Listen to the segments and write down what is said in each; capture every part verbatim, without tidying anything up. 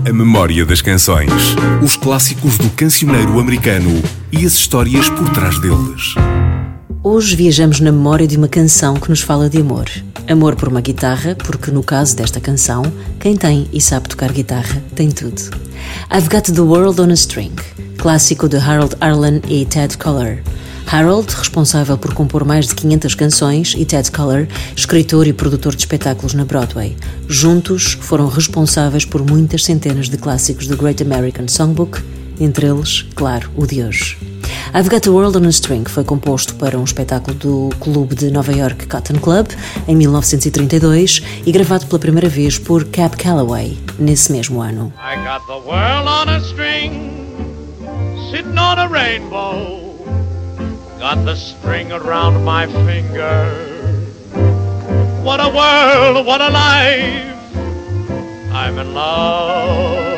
A memória das canções. Os clássicos do cancioneiro americano e as histórias por trás deles. Hoje viajamos na memória de uma canção que nos fala de amor. Amor por uma guitarra, porque no caso desta canção, quem tem e sabe tocar guitarra tem tudo. I've Got the World on a String, clássico de Harold Arlen e Ted Koehler. Harold, responsável por compor mais de quinhentas canções, e Ted Koehler, escritor e produtor de espetáculos na Broadway. Juntos, foram responsáveis por muitas centenas de clássicos do Great American Songbook, entre eles, claro, o de hoje. I've Got the World on a String foi composto para um espetáculo do clube de Nova York Cotton Club, em mil novecentos e trinta e dois, e gravado pela primeira vez por Cab Calloway, nesse mesmo ano. I got the world on a string, sitting on a rainbow. Got the string around my finger. What a world, what a life. I'm in love.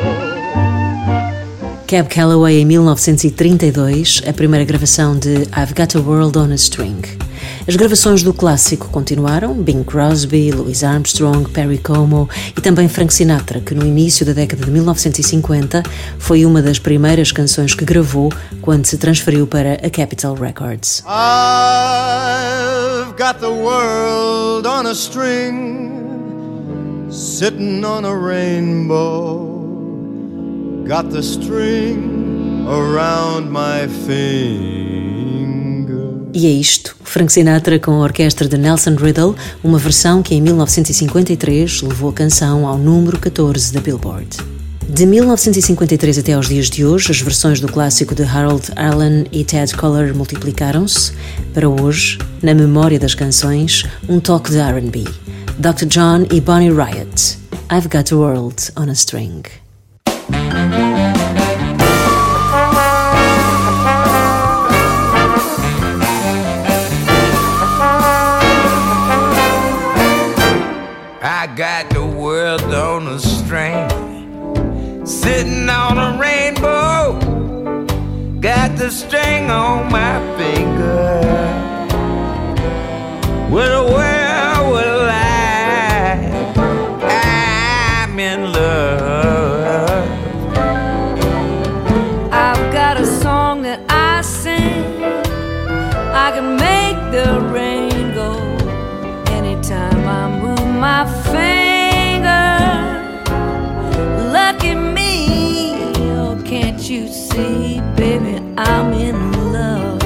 Cab Calloway, em mil novecentos e trinta e dois, a primeira gravação de I've Got a World on a String. As gravações do clássico continuaram, Bing Crosby, Louis Armstrong, Perry Como e também Frank Sinatra, que no início da década de mil novecentos e cinquenta foi uma das primeiras canções que gravou quando se transferiu para a Capitol Records. I've got the world on a string, sitting on a rainbow. Got the string around my finger. E é isto, Frank Sinatra com a orquestra de Nelson Riddle, uma versão que em mil novecentos e cinquenta e três levou a canção ao número catorze da Billboard. De mil novecentos e cinquenta e três até aos dias de hoje, as versões do clássico de Harold Arlen e Ted Koehler multiplicaram-se. Para hoje, na memória das canções, um toque de R and B. doutor John e Bonnie Raitt, I've Got a World on a String. I got the world on a string, sitting on a rainbow. Got the string on my finger. With a world with a life, I'm in love. I've got a song that I sing. I can make the rain go anytime I move my finger. Lucky me, oh can't you see, baby, I'm in love.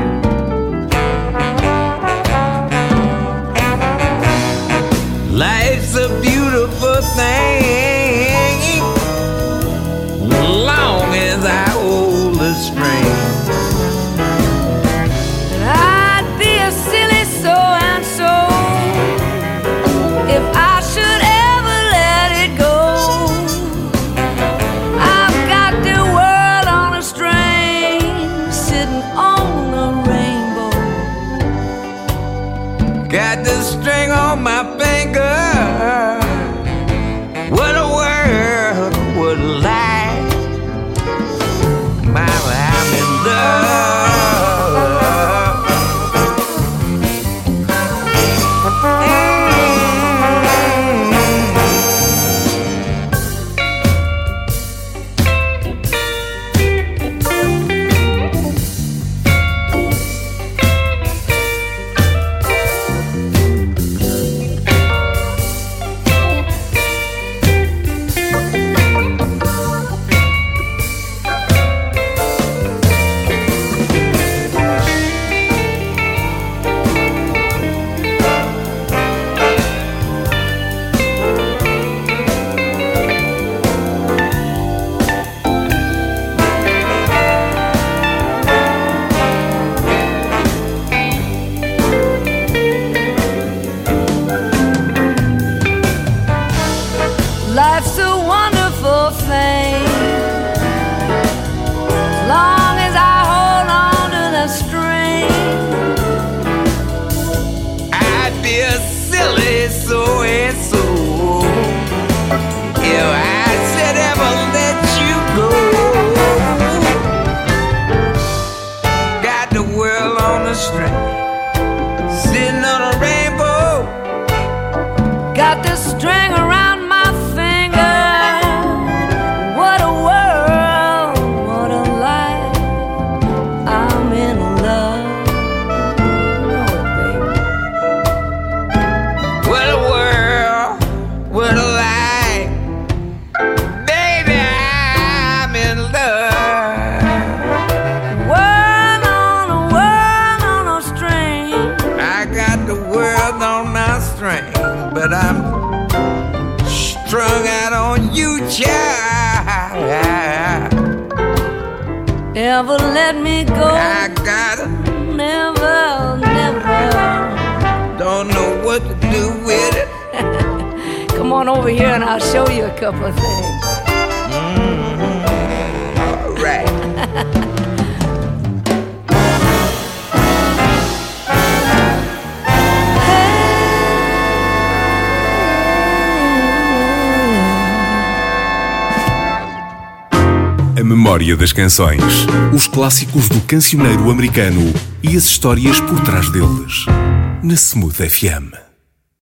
Life's a beautiful thing, long as I hold the string. I'd be a silly so-and-so if I should ever let it go. I've got the world on a string, sitting on a rainbow. Got the string on my finger. What a world, what a life. My, I'm in love. Life's a wonderful thing, as long as I hold on to the string. I'd be a silly so-and-so if I should ever let you go. Got the world on a string, sitting on a rainbow. Got the string around my finger. never let me go. I gotta, never, never. Don't know what to do with it. Come on over here and I'll show you a couple of things. Mm-hmm. All right. A memória das canções, os clássicos do cancioneiro americano e as histórias por trás deles, na Smooth F M.